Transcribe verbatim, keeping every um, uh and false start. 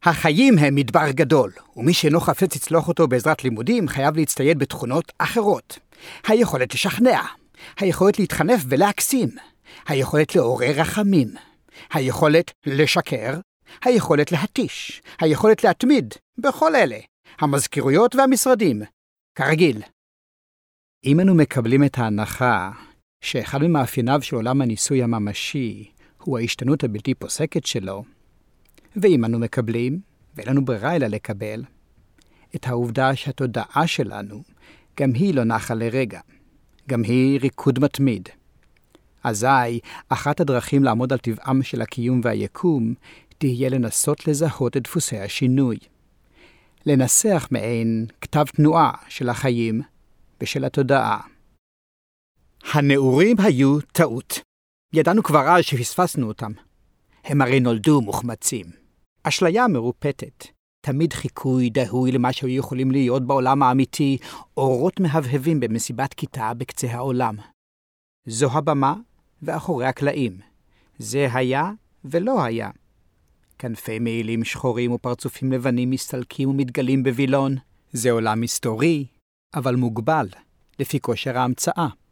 החיים הם מדבר גדול, ומי שאינו חפץ לצלוח אותו בעזרת לימודים חייב להצטייד בתכונות אחרות. היכולת לשכנע, היכולת להתחנף ולהקסים, היכולת לעורר רחמים, היכולת לשקר, היכולת להתיש, היכולת להתמיד, בכל אלה, המזכירויות והמשרדים, כרגיל. אם אנו מקבלים את ההנחה שאחד ממאפייניו של עולם הניסוי הממשי הוא ההשתנות הבלתי פוסקת שלו, ואם אנו מקבלים, ואין לנו ברירה אלא לקבל, את העובדה שהתודעה שלנו גם היא לא נחה לרגע, גם היא ריקוד מתמיד. אזי, אחת הדרכים לעמוד על טבעם של הקיום והיקום תהיה לנסות לזהות את דפוסי השינוי. לנסח מעין כתב תנועה של החיים ושל התודעה. הנעורים היו טעות. ידענו כבר אז שפספסנו אותם. הם הרי נולדו מוחמצים. אשליה מרופטת. תמיד חיקוי דהוי למה שהיו יכולים להיות בעולם האמיתי, אורות מהבהבים במסיבת כיתה בקצה העולם. זו הבמה ואחורי הקלעים. זה היה ולא היה. כנפי מעילים שחורים ופרצופים לבנים מסתלקים ומתגלים בבילון. זה עולם היסטורי, אבל מוגבל, לפי כושר ההמצאה.